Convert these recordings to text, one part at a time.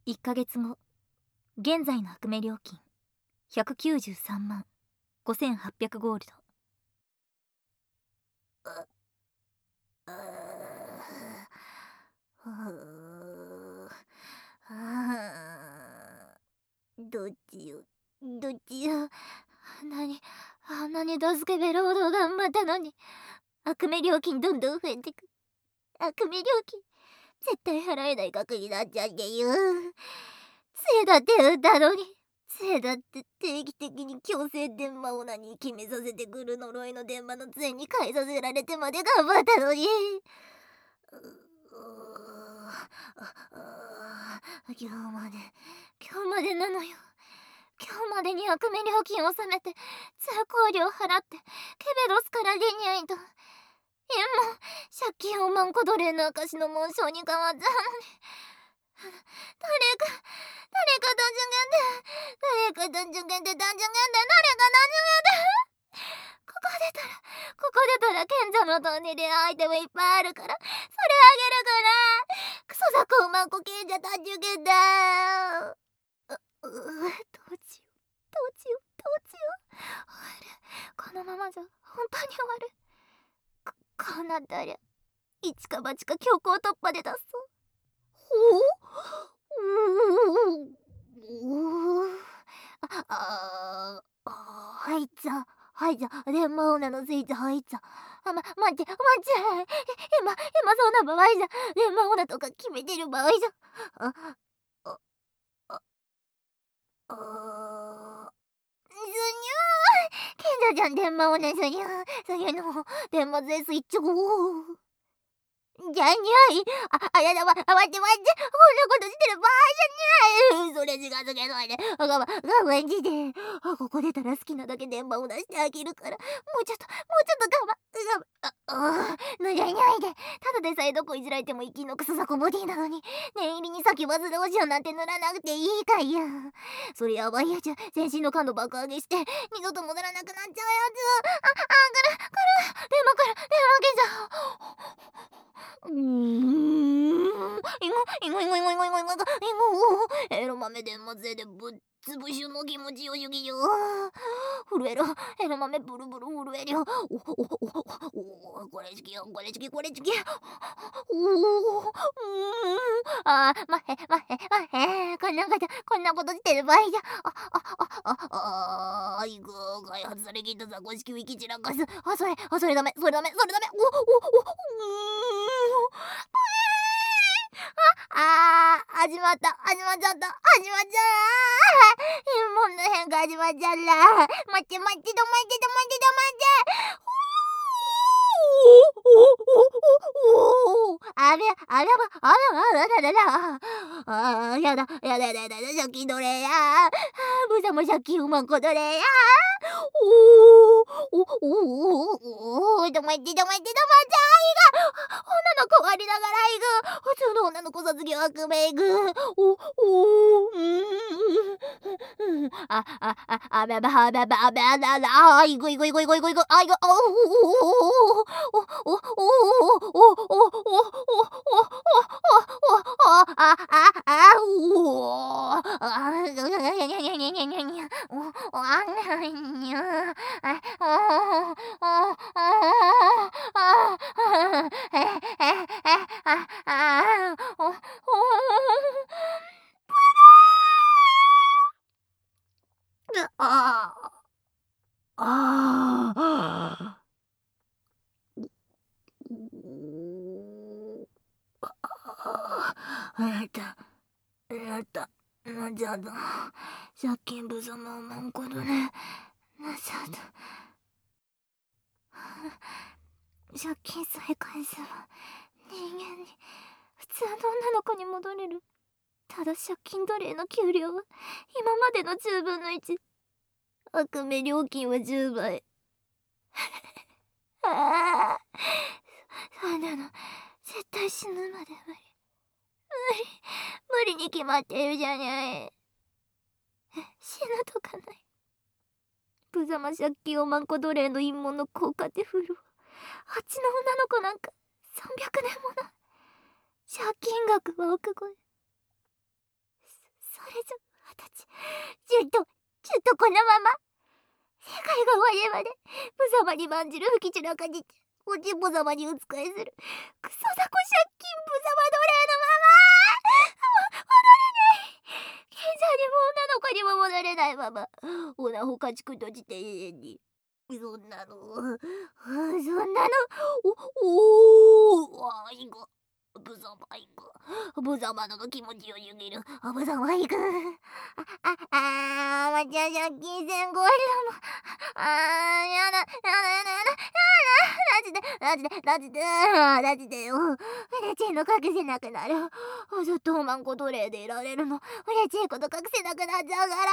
1ヶ月後、現在の悪名料金193万5800ゴールド。 どっちよあんなに助けベロード頑張ったのに悪名料金どんどん増えてく。悪名料金絶対払えない額になっちゃってよ。杖だって打ったのに、杖だって定期的に強制電話オナに決めさせてくる呪いの電話の杖に変えさせられてまで頑張ったのに。今日までなのよ。今日までに悪名料金を納めて通行料払ってケベロスから出にゃいと。も借金を万個奴隷の証の紋章に変わったのに、誰か単純限定誰か単純限定ここ出たら賢者の塔にレアアイテムいっぱいあるからそれあげるから。クソ雑魚万個賢者単純限定。どうしよう。このままじゃ本当に終わる。こうなったら一か八か強行突破で出そう。はいじゃ電話オナのスイッチ入っちゃ。待って今そんな場合じゃ電話オナとか決めてる場合じゃ。賢者じゃん電話オナそりゃの電話税スイッチじゃにゃい。あやだ待ってこんなことしてる場合じゃにゃい。それ近づけないで我慢して。ここ出たら好きなだけ電話を出してあげるからもうちょっと我慢。じゃにゃいでただでさえどこいじられても生きのクソザコボディなのに念入りに先バズローションなんて塗らなくていいかいや。それやばいやつ全身の感度爆上げして二度と戻らなくなっちゃうやつ。電話切エロ豆電話税でぶっつぶしゅの気持ちよゆぎよ。震えろエロ豆ブルブル震えるよ。これ好きこんなことしてる場合じゃ。開発されきった雑魚式ウィキ散らかす。それダメ。始まっちゃった。もんの変化始まっちゃった。待ってやだ借金奴隷や。無様借金うまんこ奴隷や。黙って女の子割りながら行く。普通の女の子卒業悪名行く。やったなっちゃった。借金無様をまんことねなっちゃった。借金さえ返せば人間に普通の女の子に戻れる。ただ借金奴隷の給料は今までの10分の1。悪名料金は10倍。そんなの絶対死ぬまで無理に決まっているじゃない。死ぬとかない。無様借金をまんこ奴隷の陰謀の効果で振るわ。あっちの女の子なんか300年もな。借金額は億超え。 ちょ私ずっとこのまま世界が終わるまで無様にまんじる吹き散らかじておちんぽ様にお仕えするクソザコ借金無様奴隷のまま戻れない。現在にも女の子にも戻れないままオナホ家畜として永遠にそんなのおーいが無様いが無様の気持ちをゆげる無様いがまちゃ借金1000超えるのやだラジでようれちいの隠せなくなるずっとおまんこ奴隷でいられるのうれちいこと隠せなくなっちゃうから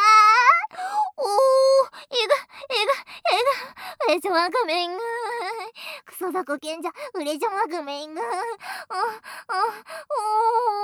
うれちまくめんぐクソザコ賢者うれちまくめんぐ